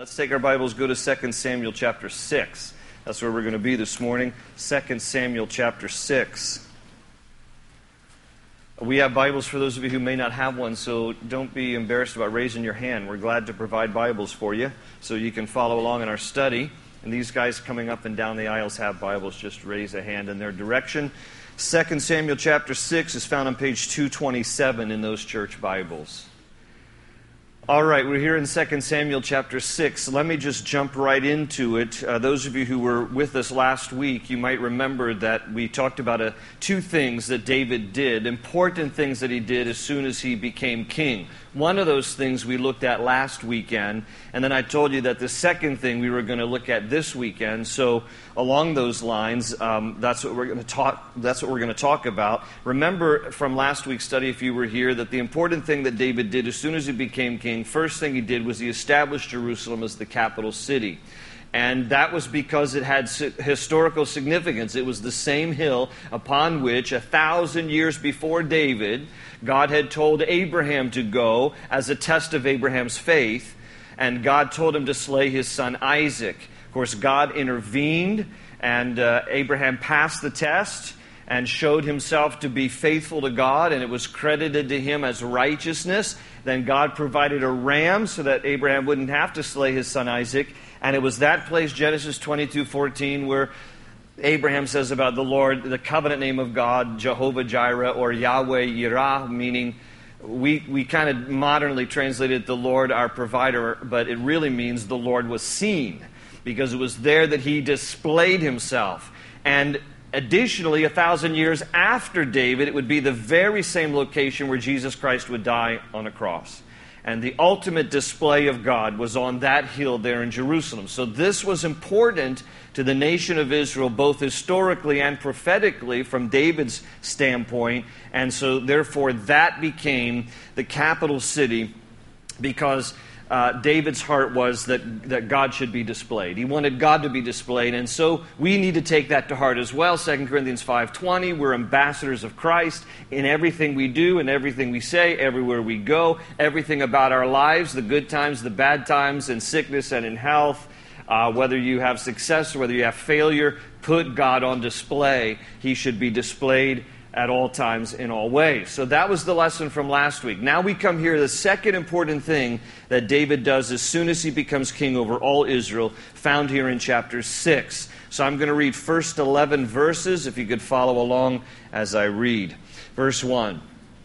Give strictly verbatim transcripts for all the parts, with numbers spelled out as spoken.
Let's take our Bibles, go to Second Samuel chapter six. That's where we're going to be this morning. Second Samuel chapter six. We have Bibles for those of you who may not have one, so don't be embarrassed about raising your hand. We're glad to provide Bibles for you so you can follow along in our study. And these guys coming up and down the aisles have Bibles. Just raise a hand in their direction. Second Samuel chapter six is found on page two twenty-seven in those church Bibles. All right, we're here in Second Samuel chapter six. Let me just jump right into it. Uh, those of you who were with us last week, you might remember that we talked about uh, two things that David did, important things that he did as soon as he became king. One of those things we looked at last weekend, and then I told you that the second thing we were going to look at this weekend. So along those lines, um, that's what we're going to talk. That's what we're going to talk about. Remember from last week's study, if you were here, that the important thing that David did as soon as he became king, first thing he did was he established Jerusalem as the capital city. And that was because it had historical significance. It was the same hill upon which a thousand years before David, God had told Abraham to go as a test of Abraham's faith. And God told him to slay his son Isaac. Of course, God intervened, and uh, Abraham passed the test and showed himself to be faithful to God, and it was credited to him as righteousness. Then God provided a ram so that Abraham wouldn't have to slay his son Isaac. And it was that place, Genesis twenty-two fourteen, where Abraham says about the Lord, the covenant name of God, Jehovah Jireh, or Yahweh Yirah, meaning we, we kind of modernly translated the Lord our provider, but it really means the Lord was seen, because it was there that he displayed himself. And additionally, a thousand years after David, it would be the very same location where Jesus Christ would die on a cross. And the ultimate display of God was on that hill there in Jerusalem. So this was important to the nation of Israel, both historically and prophetically from David's standpoint. And so therefore that became the capital city, because Uh, David's heart was that, that God should be displayed. He wanted God to be displayed, and so we need to take that to heart as well. Second Corinthians five twenty, we're ambassadors of Christ in everything we do, in everything we say, everywhere we go, everything about our lives, the good times, the bad times, in sickness and in health, uh, whether you have success or whether you have failure, put God on display. He should be displayed at all times, in all ways. So that was the lesson from last week. Now we come here to the second important thing that David does as soon as he becomes king over all Israel, found here in chapter six. So I'm going to read first eleven verses, if you could follow along as I read. Verse one.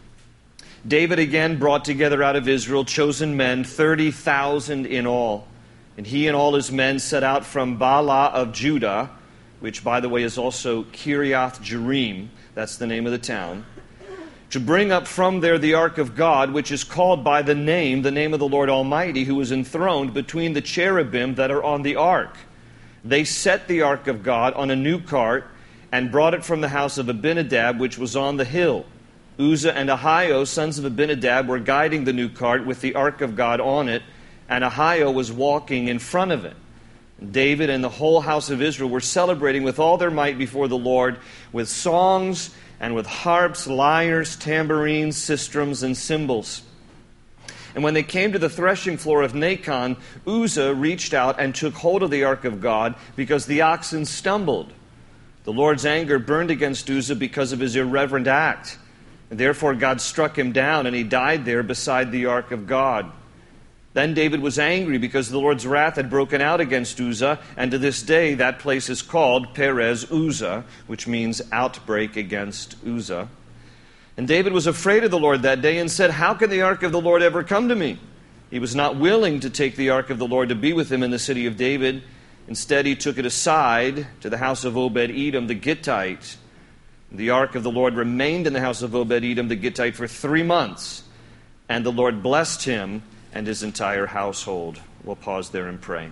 David again brought together out of Israel chosen men, thirty thousand in all. And he and all his men set out from Baalah of Judah, which, by the way, is also Kiriath Jearim, that's the name of the town, to bring up from there the ark of God, which is called by the name, the name of the Lord Almighty, who is enthroned between the cherubim that are on the ark. They set the ark of God on a new cart and brought it from the house of Abinadab, which was on the hill. Uzzah and Ahio, sons of Abinadab, were guiding the new cart with the ark of God on it, and Ahio was walking in front of it. David and the whole house of Israel were celebrating with all their might before the Lord, with songs and with harps, lyres, tambourines, sistrums, and cymbals. And when they came to the threshing floor of Nacon, Uzzah reached out and took hold of the ark of God, because the oxen stumbled. The Lord's anger burned against Uzzah because of his irreverent act. And therefore God struck him down, and he died there beside the ark of God. Then David was angry because the Lord's wrath had broken out against Uzzah, and to this day that place is called Perez Uzzah, which means outbreak against Uzzah. And David was afraid of the Lord that day and said, "How can the ark of the Lord ever come to me?" He was not willing to take the ark of the Lord to be with him in the city of David. Instead, he took it aside to the house of Obed-Edom the Gittite. The ark of the Lord remained in the house of Obed-Edom the Gittite for three months, and the Lord blessed him and his entire household. We'll pause there and pray.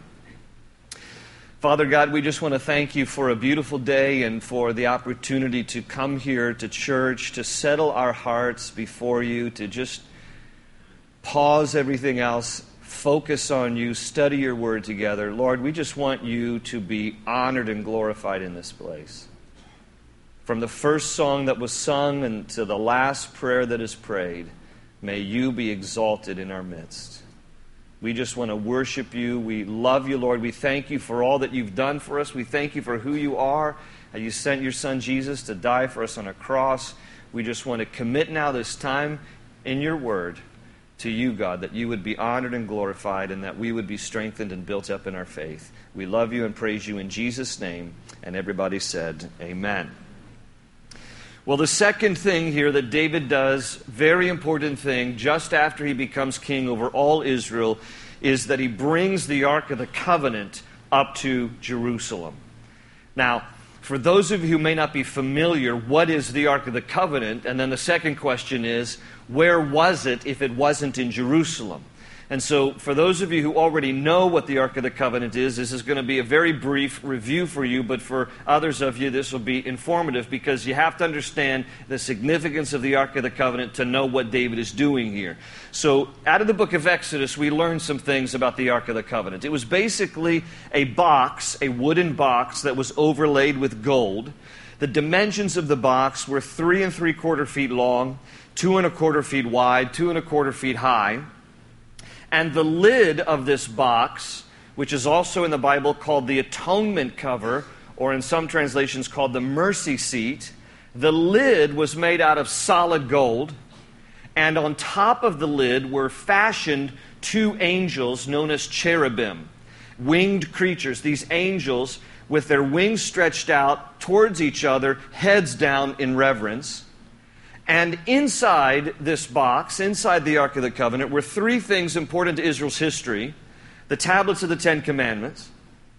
Father God, we just want to thank you for a beautiful day and for the opportunity to come here to church, to settle our hearts before you, to just pause everything else, focus on you, study your word together. Lord, we just want you to be honored and glorified in this place. From the first song that was sung and to the last prayer that is prayed, may you be exalted in our midst. We just want to worship you. We love you, Lord. We thank you for all that you've done for us. We thank you for who you are. You sent your son Jesus to die for us on a cross. We just want to commit now this time in your word to you, God, that you would be honored and glorified and that we would be strengthened and built up in our faith. We love you and praise you in Jesus' name. And everybody said, amen. Well, the second thing here that David does, very important thing, just after he becomes king over all Israel, is that he brings the Ark of the Covenant up to Jerusalem. Now, for those of you who may not be familiar, what is the Ark of the Covenant? And then the second question is, where was it if it wasn't in Jerusalem? And so, for those of you who already know what the Ark of the Covenant is, this is going to be a very brief review for you, but for others of you, this will be informative because you have to understand the significance of the Ark of the Covenant to know what David is doing here. So, out of the book of Exodus, we learned some things about the Ark of the Covenant. It was basically a box, a wooden box that was overlaid with gold. The dimensions of the box were three and three quarter feet long, two and a quarter feet wide, two and a quarter feet high. And the lid of this box, which is also in the Bible called the atonement cover, or in some translations called the mercy seat, the lid was made out of solid gold, and on top of the lid were fashioned two angels known as cherubim, winged creatures. These angels, with their wings stretched out towards each other, heads down in reverence. And inside this box, inside the Ark of the Covenant, were three things important to Israel's history. The tablets of the Ten Commandments,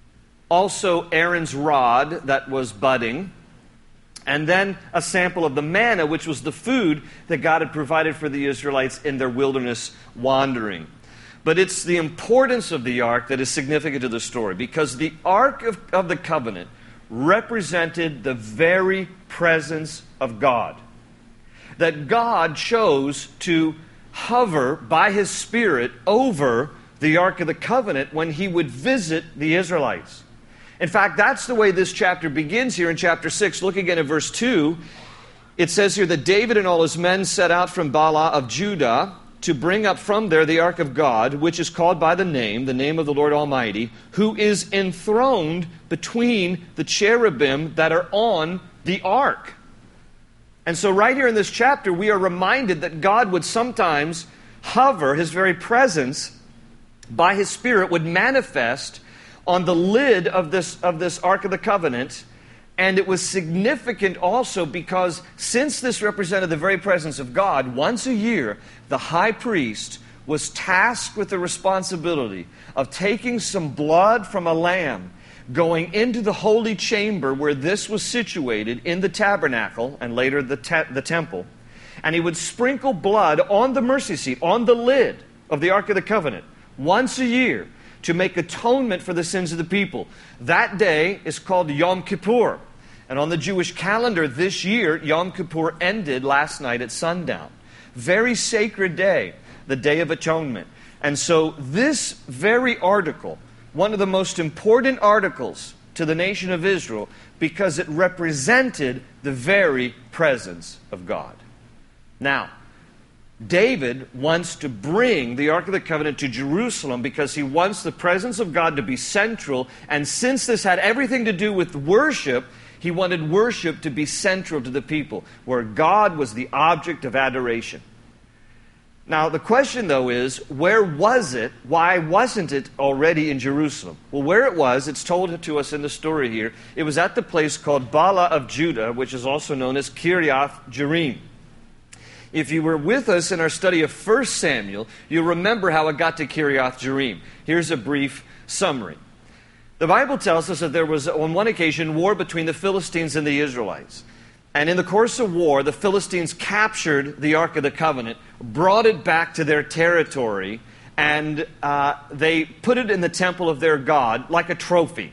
also Aaron's rod that was budding, and then a sample of the manna, which was the food that God had provided for the Israelites in their wilderness wandering. But it's the importance of the Ark that is significant to the story, because the Ark of, of the Covenant represented the very presence of God. That God chose to hover by His Spirit over the Ark of the Covenant when He would visit the Israelites. In fact, that's the way this chapter begins here in chapter six. Look again at verse two. It says here that David and all his men set out from Baalah of Judah to bring up from there the Ark of God, which is called by the name, the name of the Lord Almighty, who is enthroned between the cherubim that are on the Ark. And so right here in this chapter, we are reminded that God would sometimes hover, His very presence, by His Spirit, would manifest on the lid of this, of this Ark of the Covenant. And it was significant also because since this represented the very presence of God, once a year, the high priest was tasked with the responsibility of taking some blood from a lamb, going into the holy chamber where this was situated in the tabernacle and later the, te- the temple. And he would sprinkle blood on the mercy seat, on the lid of the Ark of the Covenant, once a year to make atonement for the sins of the people. That day is called Yom Kippur. And on the Jewish calendar this year, Yom Kippur ended last night at sundown. Very sacred day, the Day of Atonement. And so this very article, one of the most important articles to the nation of Israel, because it represented the very presence of God. Now, David wants to bring the Ark of the Covenant to Jerusalem because he wants the presence of God to be central, and since this had everything to do with worship, he wanted worship to be central to the people, where God was the object of adoration. Now, the question, though, is, where was it? Why wasn't it already in Jerusalem? Well, where it was, it's told to us in the story here. It was at the place called Baalah of Judah, which is also known as Kiriath Jearim. If you were with us in our study of First Samuel, you'll remember how it got to Kiriath Jearim. Here's a brief summary. The Bible tells us that there was, on one occasion, war between the Philistines and the Israelites. And in the course of war, the Philistines captured the Ark of the Covenant, brought it back to their territory, and uh, they put it in the temple of their God like a trophy.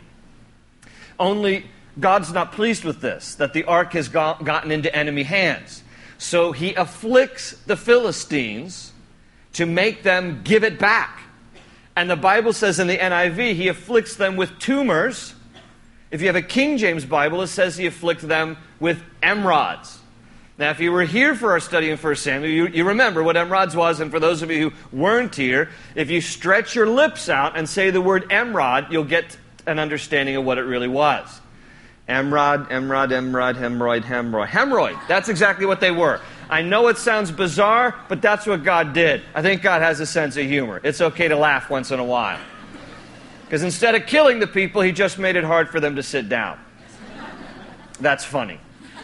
Only God's not pleased with this, that the Ark has go- gotten into enemy hands. So He afflicts the Philistines to make them give it back. And the Bible says in the N I V, He afflicts them with tumors. If you have a King James Bible, it says He afflicts them with emerods. Now, if you were here for our study in First Samuel, you, you remember what emerods was, and for those of you who weren't here, if you stretch your lips out and say the word emerod, you'll get an understanding of what it really was. Emerod, emerod, emerod, hemorrhoid, hemorrhoid. Hemorrhoid, that's exactly what they were. I know it sounds bizarre, but that's what God did. I think God has a sense of humor. It's okay to laugh once in a while. Because instead of killing the people, he just made it hard for them to sit down. That's funny.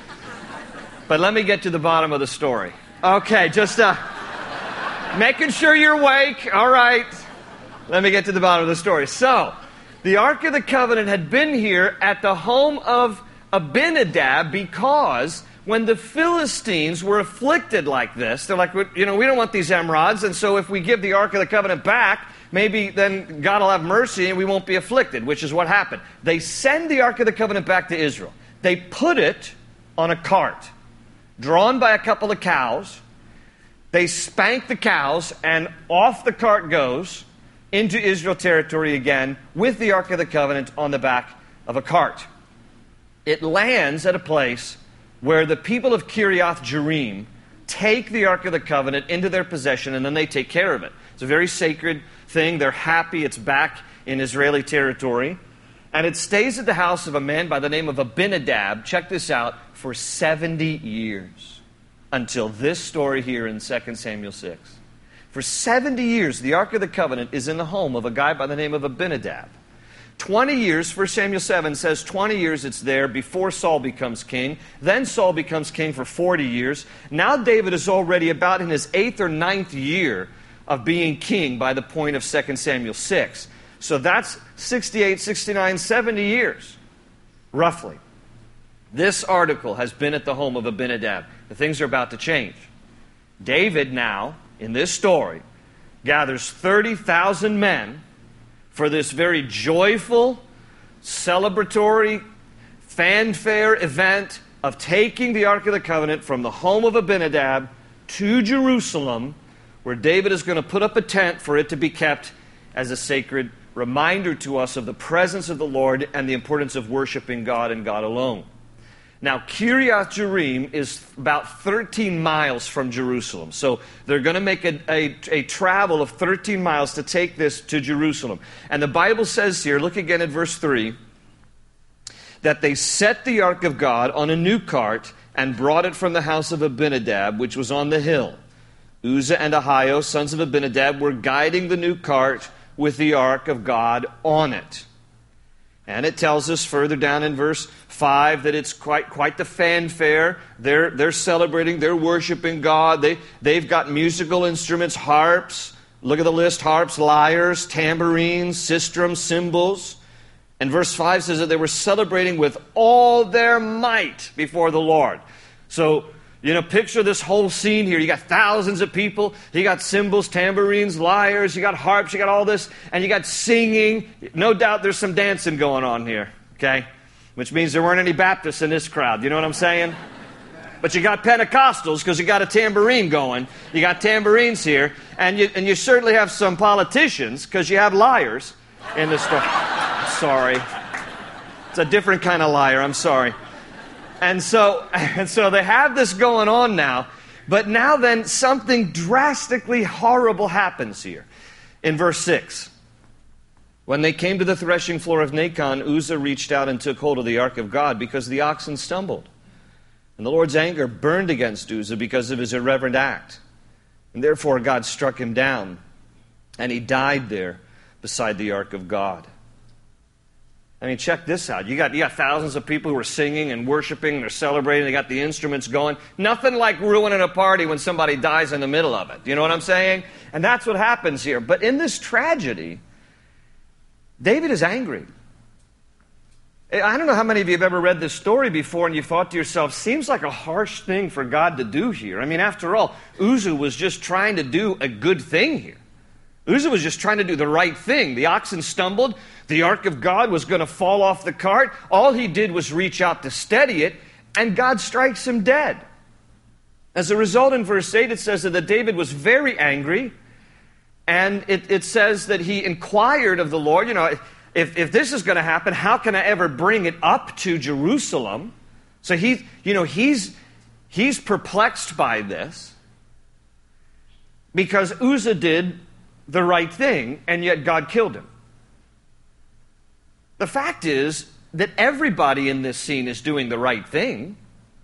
But let me get to the bottom of the story. Okay, just uh, making sure you're awake. All right. Let me get to the bottom of the story. So, the Ark of the Covenant had been here at the home of Abinadab because when the Philistines were afflicted like this, they're like, you know, we don't want these emerods, and so if we give the Ark of the Covenant back, maybe then God will have mercy and we won't be afflicted, which is what happened. They send the Ark of the Covenant back to Israel. They put it on a cart, drawn by a couple of cows. They spank the cows, and off the cart goes into Israel territory again with the Ark of the Covenant on the back of a cart. It lands at a place where the people of Kiriath Jearim take the Ark of the Covenant into their possession, and then they take care of it. It's a very sacred thing. They're happy it's back in Israeli territory. And it stays at the house of a man by the name of Abinadab, check this out, for seventy years. Until this story here in Second Samuel six. For seventy years, the Ark of the Covenant is in the home of a guy by the name of Abinadab. twenty years, First Samuel seven says twenty years it's there before Saul becomes king. Then Saul becomes king for forty years. Now David is already about in his eighth or ninth year of being king by the point of Second Samuel six. So that's sixty-eight, sixty-nine, seventy years, roughly. This article has been at the home of Abinadab. The things are about to change. David now, in this story, gathers thirty thousand men for this very joyful, celebratory, fanfare event of taking the Ark of the Covenant from the home of Abinadab to Jerusalem, where David is going to put up a tent for it to be kept as a sacred reminder to us of the presence of the Lord and the importance of worshiping God and God alone. Now, Kiriath Jearim is about thirteen miles from Jerusalem. So they're going to make a, a, a travel of thirteen miles to take this to Jerusalem. And the Bible says here, look again at verse three, that they set the Ark of God on a new cart and brought it from the house of Abinadab, which was on the hill. Uzzah and Ahio, sons of Abinadab, were guiding the new cart with the Ark of God on it. And it tells us further down in verse five that it's quite quite the fanfare. They're, they're celebrating, they're worshiping God. They, they've got musical instruments, harps. Look at the list, harps, lyres, tambourines, sistrums, cymbals. And verse five says that they were celebrating with all their might before the Lord. So, you know, picture this whole scene here. You got thousands of people. You got cymbals, tambourines, lyres. You got harps. You got all this. And you got singing. No doubt there's some dancing going on here. Okay? Which means there weren't any Baptists in this crowd. You know what I'm saying? But you got Pentecostals because you got a tambourine going. You got tambourines here. And you, and you certainly have some politicians because you have liars in the story. Sorry. It's a different kind of liar. I'm sorry. And so, and so they have this going on now. But now then, something drastically horrible happens here. In verse six. When they came to the threshing floor of Nacon, Uzzah reached out and took hold of the ark of God because the oxen stumbled. And the Lord's anger burned against Uzzah because of his irreverent act. And therefore God struck him down. And he died there beside the ark of God. I mean, check this out. You got, you got thousands of people who are singing and worshiping, they're celebrating, they got the instruments going. Nothing like ruining a party when somebody dies in the middle of it. You know what I'm saying? And that's what happens here. But in this tragedy, David is angry. I don't know how many of you have ever read this story before and you thought to yourself, seems like a harsh thing for God to do here. I mean, after all, Uzzah was just trying to do a good thing here. Uzzah was just trying to do the right thing. The oxen stumbled. The ark of God was going to fall off the cart. All he did was reach out to steady it, and God strikes him dead. As a result, in verse eight, it says that David was very angry, and it, it says that he inquired of the Lord, you know, if, if this is going to happen, how can I ever bring it up to Jerusalem? So he, you know, he's he's perplexed by this because Uzzah did the right thing, and yet God killed him. The fact is that everybody in this scene is doing the right thing.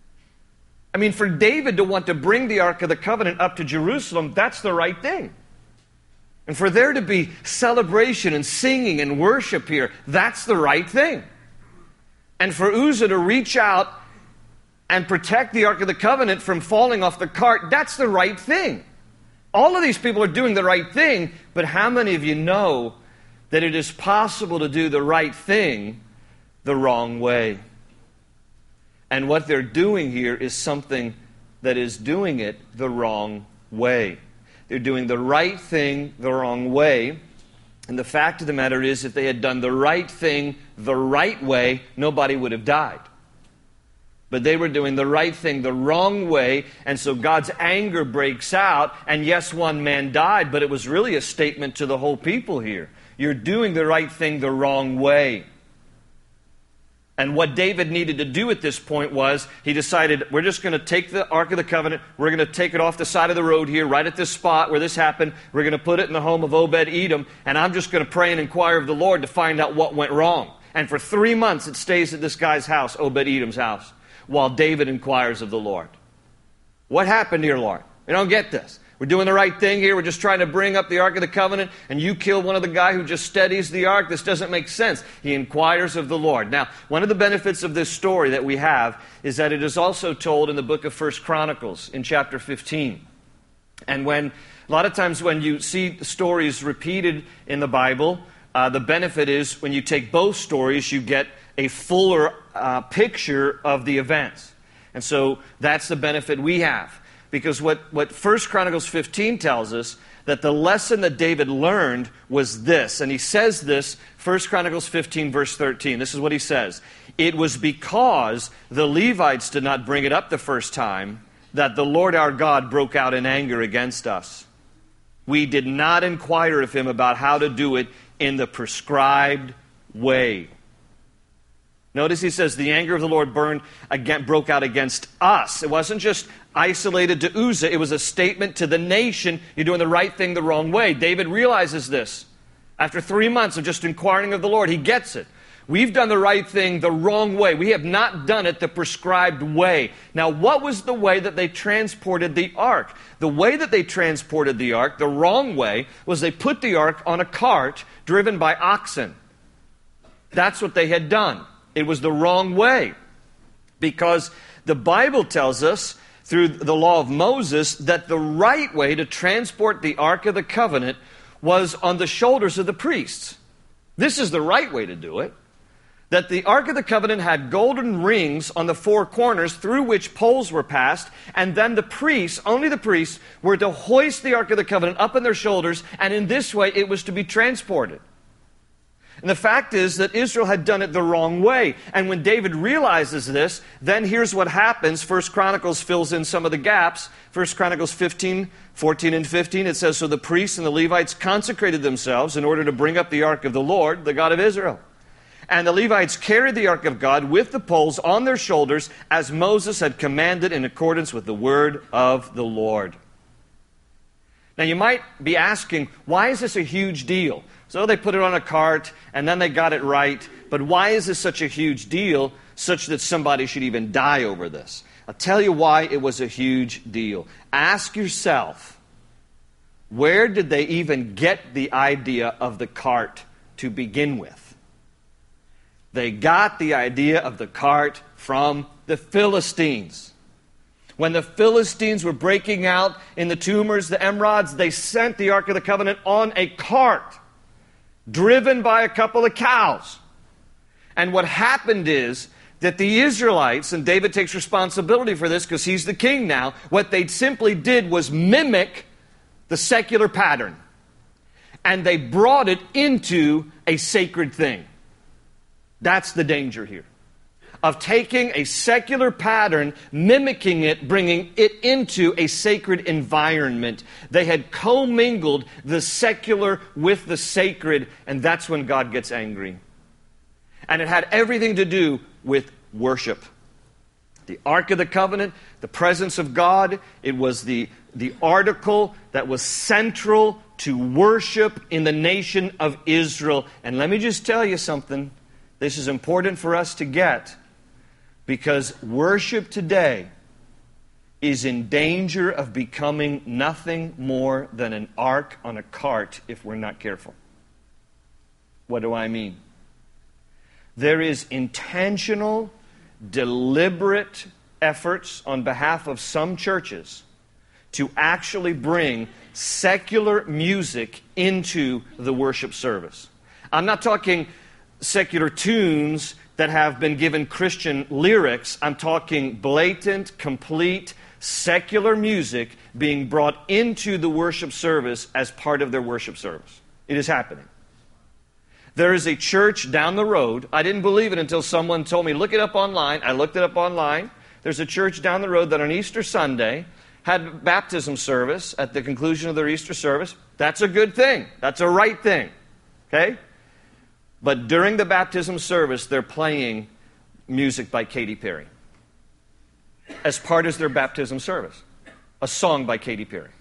I mean, for David to want to bring the Ark of the Covenant up to Jerusalem, that's the right thing. And for there to be celebration and singing and worship here, that's the right thing. And for Uzzah to reach out and protect the Ark of the Covenant from falling off the cart, that's the right thing. All of these people are doing the right thing, but how many of you know that it is possible to do the right thing the wrong way? And what they're doing here is something that is doing it the wrong way. They're doing the right thing the wrong way. And the fact of the matter is, if they had done the right thing the right way, nobody would have died. But they were doing the right thing the wrong way, and so God's anger breaks out, and yes, one man died, but it was really a statement to the whole people here. You're doing the right thing the wrong way. And what David needed to do at this point was, he decided, we're just going to take the Ark of the Covenant, we're going to take it off the side of the road here, right at this spot where this happened, we're going to put it in the home of Obed-Edom, and I'm just going to pray and inquire of the Lord to find out what went wrong. And for three months it stays at this guy's house, Obed-Edom's house, while David inquires of the Lord. What happened here, Lord? We don't get this. We're doing the right thing here. We're just trying to bring up the Ark of the Covenant, and you kill one of the guy who just steadies the Ark. This doesn't make sense. He inquires of the Lord. Now, one of the benefits of this story that we have is that it is also told in the book of First Chronicles in chapter fifteen. And when a lot of times when you see stories repeated in the Bible, uh, the benefit is when you take both stories, you get a fuller uh, picture of the events. And so that's the benefit we have. Because what, what First Chronicles fifteen tells us, that the lesson that David learned was this. And he says this, First Chronicles fifteen, verse thirteen. This is what he says. It was because the Levites did not bring it up the first time that the Lord our God broke out in anger against us. We did not inquire of him about how to do it in the prescribed way. Notice he says the anger of the Lord burned again, broke out against us. It wasn't just isolated to Uzzah. It was a statement to the nation. You're doing the right thing the wrong way. David realizes this. After three months of just inquiring of the Lord, he gets it. We've done the right thing the wrong way. We have not done it the prescribed way. Now, what was the way that they transported the ark? The way that they transported the ark, the wrong way, was they put the ark on a cart driven by oxen. That's what they had done. It was the wrong way, because the Bible tells us through the law of Moses that the right way to transport the Ark of the Covenant was on the shoulders of the priests. This is the right way to do it. That the Ark of the Covenant had golden rings on the four corners through which poles were passed, and then the priests, only the priests, were to hoist the Ark of the Covenant up on their shoulders, and in this way it was to be transported. And the fact is that Israel had done it the wrong way. And when David realizes this, then here's what happens. First Chronicles fills in some of the gaps. First Chronicles fifteen, fourteen and fifteen, it says, so the priests and the Levites consecrated themselves in order to bring up the ark of the Lord, the God of Israel. And the Levites carried the ark of God with the poles on their shoulders, as Moses had commanded in accordance with the word of the Lord. Now you might be asking, why is this a huge deal? So they put it on a cart, and then they got it right. But why is this such a huge deal, such that somebody should even die over this? I'll tell you why it was a huge deal. Ask yourself, where did they even get the idea of the cart to begin with? They got the idea of the cart from the Philistines. When the Philistines were breaking out in the tumors, the emerods, they sent the Ark of the Covenant on a cart, driven by a couple of cows. And what happened is that the Israelites, and David takes responsibility for this because he's the king now, what they simply did was mimic the secular pattern. And they brought it into a sacred thing. That's the danger here. Of taking a secular pattern, mimicking it, bringing it into a sacred environment. They had commingled the secular with the sacred, and that's when God gets angry. And it had everything to do with worship. The Ark of the Covenant, the presence of God, it was the, the article that was central to worship in the nation of Israel. And let me just tell you something. This is important for us to get, because worship today is in danger of becoming nothing more than an ark on a cart if we're not careful. What do I mean? There is intentional, deliberate efforts on behalf of some churches to actually bring secular music into the worship service. I'm not talking secular tunes that have been given Christian lyrics. I'm talking blatant, complete, secular music being brought into the worship service as part of their worship service. It is happening. There is a church down the road. I didn't believe it until someone told me, look it up online. I looked it up online. There's a church down the road that on Easter Sunday had baptism service at the conclusion of their Easter service. That's a good thing. That's a right thing. Okay? But during the baptism service, they're playing music by Katy Perry as part of their baptism service. A song by Katy Perry.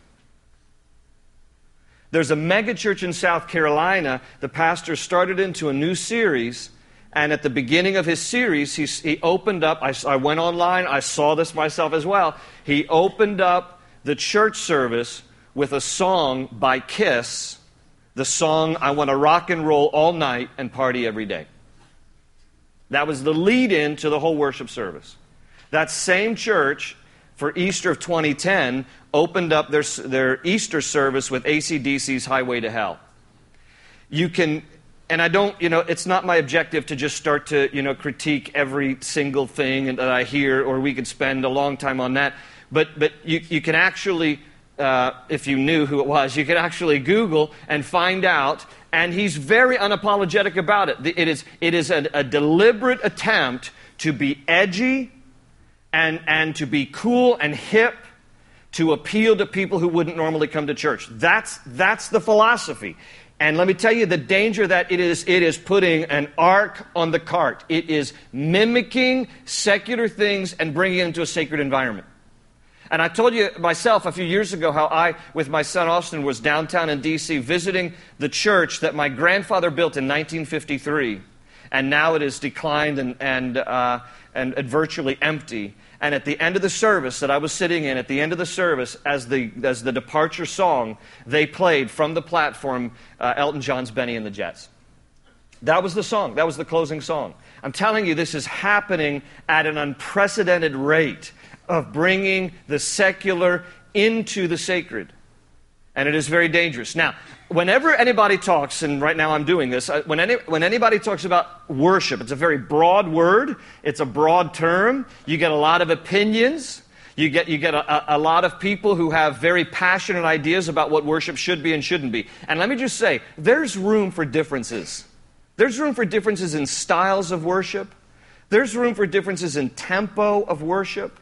There's a mega church in South Carolina. The pastor started into a new series, and at the beginning of his series, he, he opened up, I, I went online, I saw this myself as well. He opened up the church service with a song by Kiss, the song, I Want to Rock and Roll All Night and Party Every Day. That was the lead-in to the whole worship service. That same church, for Easter of twenty ten, opened up their, their Easter service with A C D C's Highway to Hell. You can, and I don't, you know, it's not my objective to just start to, you know, critique every single thing that I hear, or we could spend a long time on that. But but you, you can actually, uh, if you knew who it was, you could actually Google and find out. And he's very unapologetic about it. It is, it is a, a deliberate attempt to be edgy and, and to be cool and hip, to appeal to people who wouldn't normally come to church. That's, that's the philosophy. And let me tell you the danger that it is, it is putting an ark on the cart. It is mimicking secular things and bringing it into a sacred environment. And I told you myself a few years ago how I, with my son Austin, was downtown in D C visiting the church that my grandfather built in nineteen fifty-three. And now it is declined and, and, uh, and, and virtually empty. And at the end of the service that I was sitting in, at the end of the service, as the, as the departure song, they played from the platform uh, Elton John's Benny and the Jets. That was the song. That was the closing song. I'm telling you, this is happening at an unprecedented rate of bringing the secular into the sacred. And it is very dangerous. Now, whenever anybody talks, and right now I'm doing this, when, any, when anybody talks about worship, it's a very broad word. It's a broad term. You get a lot of opinions. You get, you get a, a lot of people who have very passionate ideas about what worship should be and shouldn't be. And let me just say, there's room for differences. There's room for differences in styles of worship. There's room for differences in tempo of worship.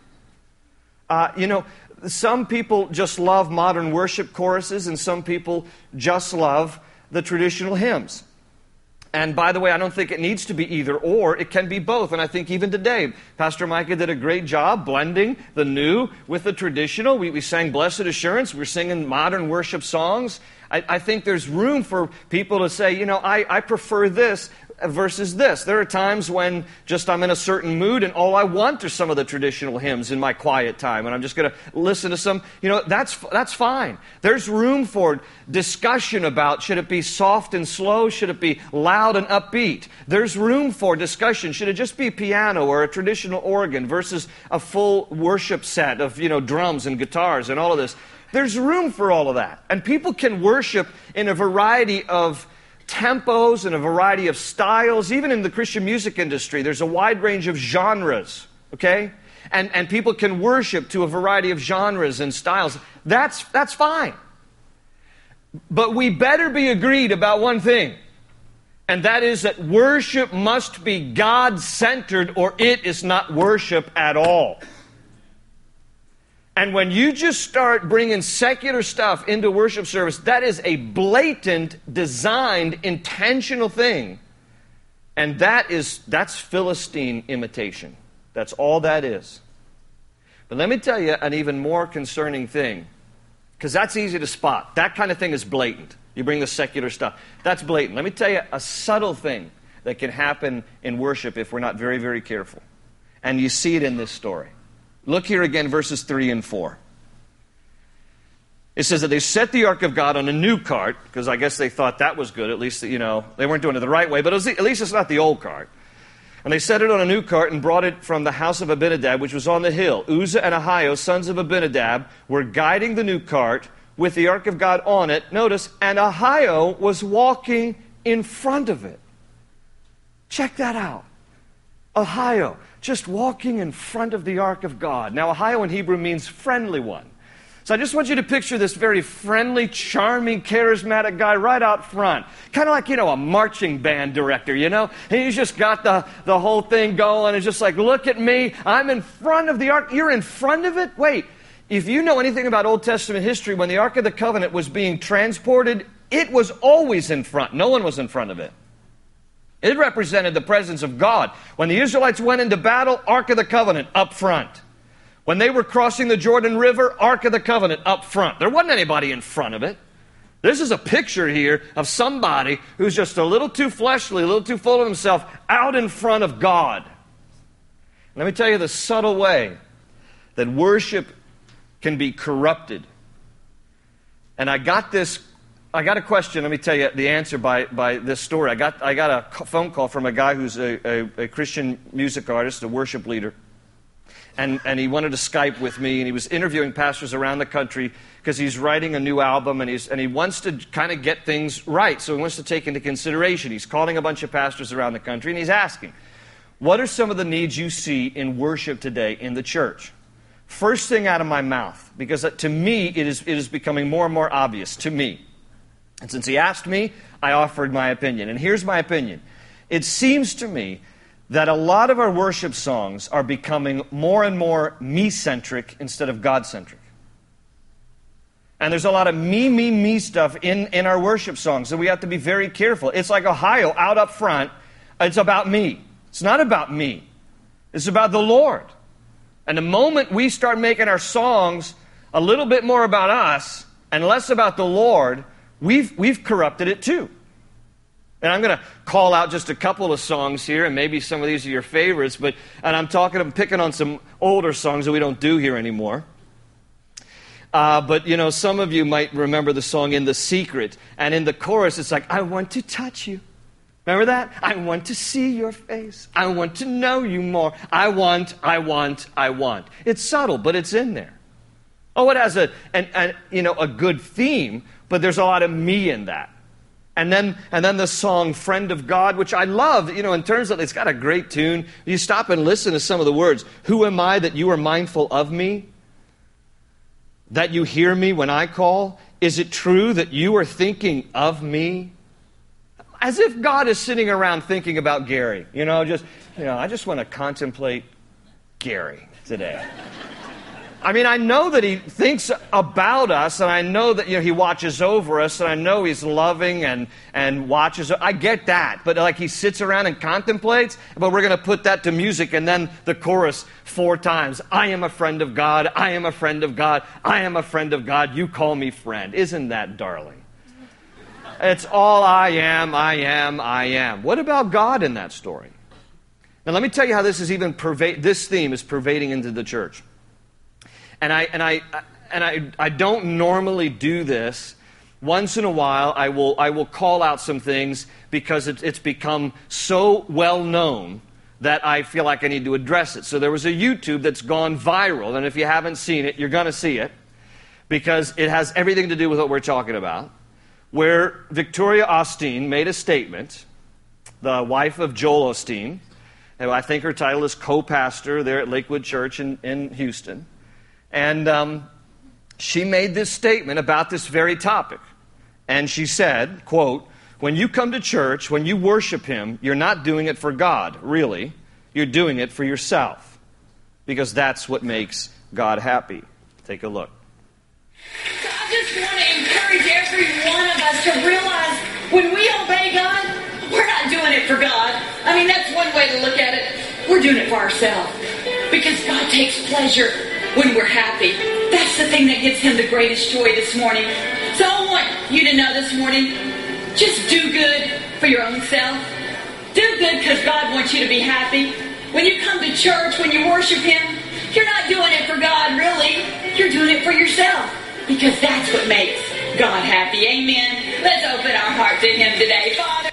Uh, you know, some people just love modern worship choruses, and some people just love the traditional hymns. And by the way, I don't think it needs to be either or. It can be both. And I think even today, Pastor Micah did a great job blending the new with the traditional. We, we sang Blessed Assurance. We're singing modern worship songs. I, I think there's room for people to say, you know, I, I prefer this versus this. There are times when just I'm in a certain mood and all I want are some of the traditional hymns in my quiet time, and I'm just going to listen to some. You know, that's that's fine. There's room for discussion about, should it be soft and slow? Should it be loud and upbeat? There's room for discussion. Should it just be piano or a traditional organ versus a full worship set of, you know, drums and guitars and all of this? There's room for all of that. And people can worship in a variety of tempos and a variety of styles. Even in the Christian music industry, there's a wide range of genres, okay? And and people can worship to a variety of genres and styles. That's that's fine. But we better be agreed about one thing, and that is that worship must be God-centered, or it is not worship at all. And when you just start bringing secular stuff into worship service, that is a blatant, designed, intentional thing. And that is, that's Philistine imitation. That's all that is. But let me tell you an even more concerning thing, because that's easy to spot. That kind of thing is blatant. You bring the secular stuff. That's blatant. Let me tell you a subtle thing that can happen in worship if we're not very, very careful. And you see it in this story. Look here again, verses three and four. It says that they set the ark of God on a new cart, because I guess they thought that was good. At least, you know, they weren't doing it the right way, but it was, at least it's not the old cart. And they set it on a new cart and brought it from the house of Abinadab, which was on the hill. Uzzah and Ahio, sons of Abinadab, were guiding the new cart with the ark of God on it. Notice, and Ahio was walking in front of it. Check that out. Ahio, just walking in front of the ark of God. Now, Ahio in Hebrew means friendly one. So I just want you to picture this very friendly, charming, charismatic guy right out front. Kind of like, you know, a marching band director, you know? And he's just got the, the whole thing going. It's just like, look at me. I'm in front of the ark. You're in front of it? Wait, if you know anything about Old Testament history, when the Ark of the Covenant was being transported, it was always in front. No one was in front of it. It represented the presence of God. When the Israelites went into battle, Ark of the Covenant up front. When they were crossing the Jordan River, Ark of the Covenant up front. There wasn't anybody in front of it. This is a picture here of somebody who's just a little too fleshly, a little too full of himself, out in front of God. Let me tell you the subtle way that worship can be corrupted. And I got this, I got a question, let me tell you the answer by, by this story. I got, I got a phone call from a guy who's a, a, a Christian music artist, a worship leader. And, and he wanted to Skype with me, and he was interviewing pastors around the country because he's writing a new album, and, he's, and he wants to kind of get things right, so he wants to take into consideration. He's calling a bunch of pastors around the country, and he's asking, what are some of the needs you see in worship today in the church? First thing out of my mouth, because to me it is, it is becoming more and more obvious, to me. And since he asked me, I offered my opinion. And here's my opinion. It seems to me that a lot of our worship songs are becoming more and more me-centric instead of God-centric. And there's a lot of me, me, me stuff in, in our worship songs, so we have to be very careful. It's like Ahio out up front. It's about me. It's not about me. It's about the Lord. And the moment we start making our songs a little bit more about us and less about the Lord, we've, we've corrupted it too. And I'm going to call out just a couple of songs here, and maybe some of these are your favorites, but and I'm talking, I'm picking on some older songs that we don't do here anymore. Uh, but, you know, some of you might remember the song In the Secret, and in the chorus it's like, I want to touch you. Remember that? I want to see your face. I want to know you more. I want, I want, I want. It's subtle, but it's in there. Oh, it has a, an, an, you know, a good theme, but there's a lot of me in that. And then, and then the song Friend of God, which I love, you know, in terms of, it's got a great tune. You stop and listen to some of the words. Who am I that you are mindful of me? That you hear me when I call? Is it true that you are thinking of me? As if God is sitting around thinking about Gary. You know, just, you know, I just want to contemplate Gary today. I mean, I know that he thinks about us, and I know that, you know, he watches over us, and I know he's loving and, and watches. I get that. But like he sits around and contemplates, but we're going to put that to music, and then the chorus four times. I am a friend of God. I am a friend of God. I am a friend of God. You call me friend. Isn't that darling? It's all I am, I am, I am. What about God in that story? Now let me tell you how this is even pervade. This theme is pervading into the church. And I and I and I I don't normally do this. Once in a while, I will I will call out some things because it, it's become so well known that I feel like I need to address it. So there was a YouTube that's gone viral, and if you haven't seen it, you're going to see it because it has everything to do with what we're talking about. Where Victoria Osteen made a statement, the wife of Joel Osteen, and I think her title is co-pastor there at Lakewood Church in, in Houston. And um, she made this statement about this very topic. And she said, quote, when you come to church, when you worship Him, you're not doing it for God, really. You're doing it for yourself. Because that's what makes God happy. Take a look. So I just want to encourage every one of us to realize when we obey God, we're not doing it for God. I mean, that's one way to look at it. We're doing it for ourselves. Because God takes pleasure when we're happy. That's the thing that gives him the greatest joy this morning. So I want you to know this morning, just do good for your own self. Do good because God wants you to be happy. When you come to church, when you worship him, you're not doing it for God, really. You're doing it for yourself because that's what makes God happy. Amen. Let's open our heart to him today. Father.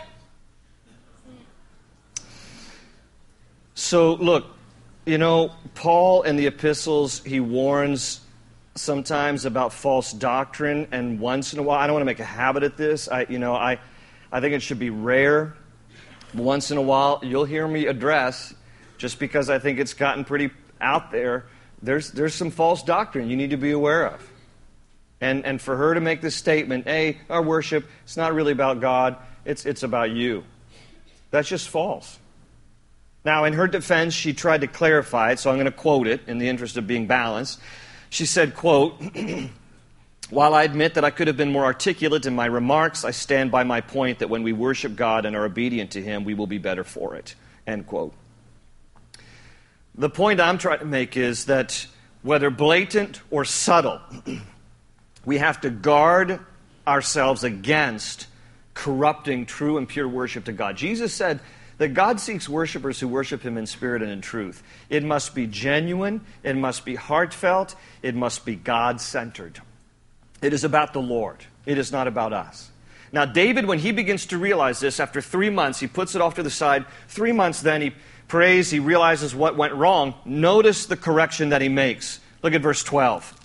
So, look, you know, Paul in the epistles, he warns sometimes about false doctrine, and once in a while, I don't want to make a habit of this. I, you know, I, I think it should be rare. Once in a while, you'll hear me address, just because I think it's gotten pretty out there, there's there's some false doctrine you need to be aware of. And and for her to make this statement, hey, our worship, it's not really about God, it's it's about you. That's just false. Now, in her defense, she tried to clarify it, so I'm going to quote it in the interest of being balanced. She said, quote, "While I admit that I could have been more articulate in my remarks, I stand by my point that when we worship God and are obedient to him, we will be better for it." End quote. The point I'm trying to make is that whether blatant or subtle, we have to guard ourselves against corrupting true and pure worship to God. Jesus said that God seeks worshipers who worship him in spirit and in truth. It must be genuine, it must be heartfelt, it must be God-centered. It is about the Lord. It is not about us. Now, David, when he begins to realize this, after three months, he puts it off to the side. Three months then, he prays, he realizes what went wrong. Notice the correction that he makes. Look at verse twelve.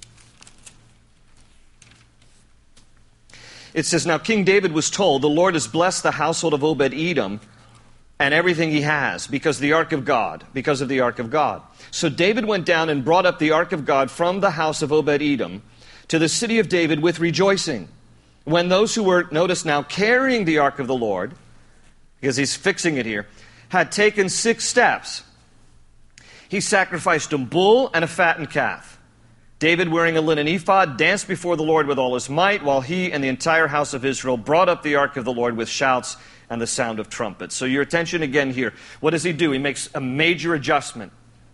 It says, "Now King David was told, 'The Lord has blessed the household of Obed-Edom and everything he has, because the ark of God, because of the ark of God.' So David went down and brought up the ark of God from the house of Obed-Edom to the city of David with rejoicing. When those who were, notice now, carrying the ark of the Lord," because he's fixing it here, "had taken six steps, he sacrificed a bull and a fattened calf. David, wearing a linen ephod, danced before the Lord with all his might, while he and the entire house of Israel brought up the ark of the Lord with shouts and the sound of trumpets." So your attention again here. What does he do? He makes a major adjustment.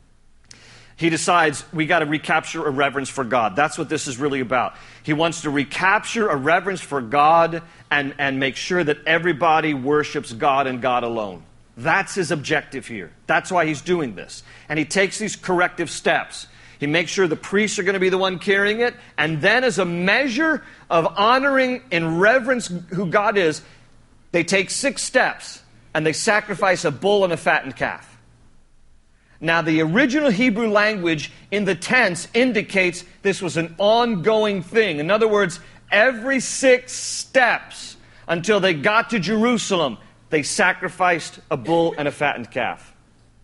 He decides we got to recapture a reverence for God. That's what this is really about. He wants to recapture a reverence for God and, and make sure that everybody worships God and God alone. That's his objective here. That's why he's doing this. And he takes these corrective steps. He makes sure the priests are going to be the one carrying it. And then as a measure of honoring and reverence who God is, they take six steps and they sacrifice a bull and a fattened calf. Now, the original Hebrew language in the tense indicates this was an ongoing thing. In other words, every six steps until they got to Jerusalem, they sacrificed a bull and a fattened calf.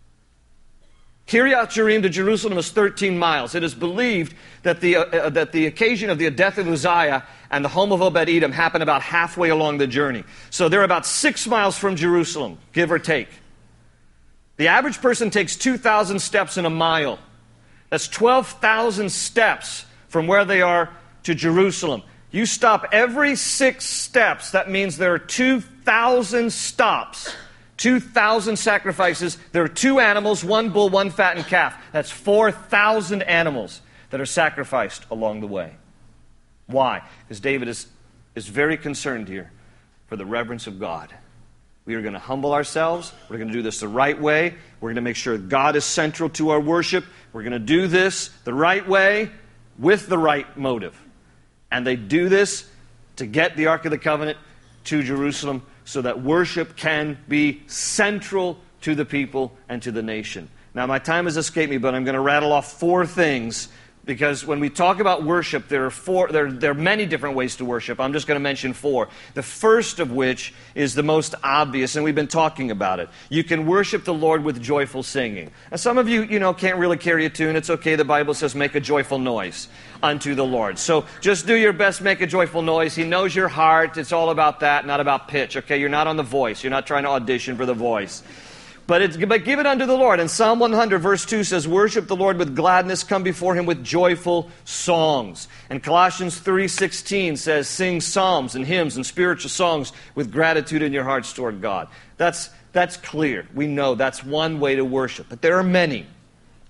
Kiryat Jearim to Jerusalem is thirteen miles. It is believed that the, uh, that the occasion of the death of Uzziah and the home of Obed-Edom happened about halfway along the journey. So they're about six miles from Jerusalem, give or take. The average person takes two thousand steps in a mile. That's twelve thousand steps from where they are to Jerusalem. You stop every six steps, that means there are two thousand stops, two thousand sacrifices. There are two animals, one bull, one fattened calf. That's four thousand animals that are sacrificed along the way. Why? Because David is, is very concerned here for the reverence of God. We are going to humble ourselves. We're going to do this the right way. We're going to make sure God is central to our worship. We're going to do this the right way with the right motive. And they do this to get the Ark of the Covenant to Jerusalem so that worship can be central to the people and to the nation. Now, my time has escaped me, but I'm going to rattle off four things. Because when we talk about worship, there are four. There, there are many different ways to worship. I'm just going to mention four. The first of which is the most obvious, and we've been talking about it. You can worship the Lord with joyful singing. Now, some of you, you know, can't really carry a tune. It's okay. The Bible says, "Make a joyful noise unto the Lord." So just do your best. Make a joyful noise. He knows your heart. It's all about that, not about pitch. Okay, you're not on the voice. You're not trying to audition for the voice. But, it's, but give it unto the Lord. And Psalm one hundred verse two says, "Worship the Lord with gladness, come before him with joyful songs." And Colossians three sixteen says, "Sing psalms and hymns and spiritual songs with gratitude in your hearts toward God." That's, that's clear. We know that's one way to worship. But there are many.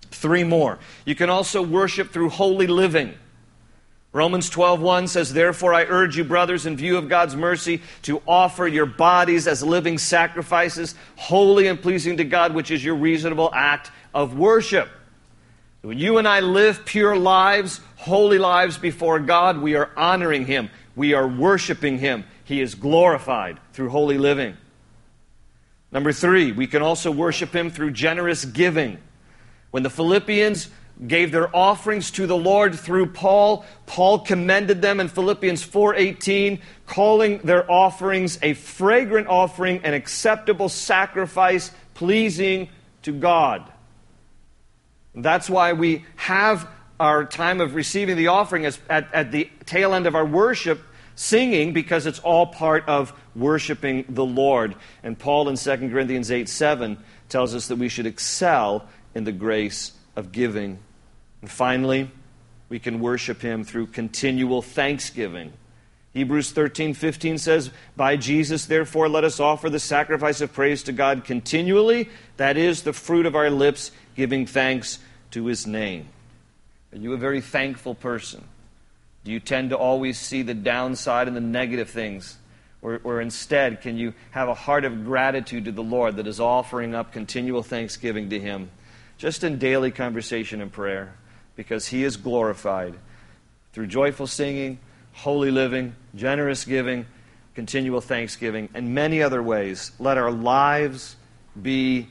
Three more. You can also worship through holy living. Romans twelve one says, "Therefore I urge you, brothers, in view of God's mercy, to offer your bodies as living sacrifices, holy and pleasing to God, which is your reasonable act of worship." When you and I live pure lives, holy lives before God, we are honoring Him. We are worshiping Him. He is glorified through holy living. Number three, we can also worship Him through generous giving. When the Philippians gave their offerings to the Lord through Paul, Paul commended them in Philippians four eighteen, calling their offerings a fragrant offering, an acceptable sacrifice, pleasing to God. That's why we have our time of receiving the offering as at, at the tail end of our worship, singing, because it's all part of worshiping the Lord. And Paul in Second Corinthians eight seven tells us that we should excel in the grace of giving. And finally, we can worship Him through continual thanksgiving. Hebrews thirteen fifteen says, "By Jesus, therefore, let us offer the sacrifice of praise to God continually. That is the fruit of our lips, giving thanks to His name." Are you a very thankful person? Do you tend to always see the downside and the negative things? Or, or instead, can you have a heart of gratitude to the Lord that is offering up continual thanksgiving to Him, just in daily conversation and prayer, because He is glorified through joyful singing, holy living, generous giving, continual thanksgiving, and many other ways. Let our lives be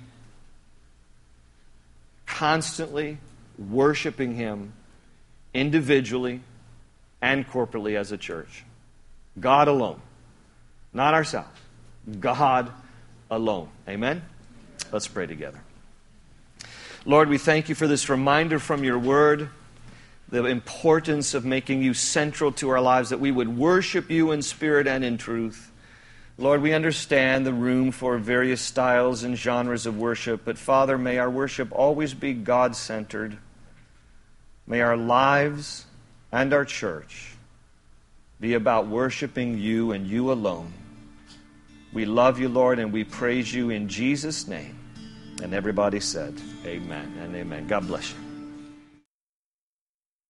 constantly worshiping Him individually and corporately as a church. God alone. Not ourselves. God alone. Amen? Let's pray together. Lord, we thank You for this reminder from Your Word, the importance of making You central to our lives, that we would worship You in spirit and in truth. Lord, we understand the room for various styles and genres of worship, but Father, may our worship always be God-centered. May our lives and our church be about worshiping You and You alone. We love You, Lord, and we praise You in Jesus' name. And everybody said, amen and amen. God bless you.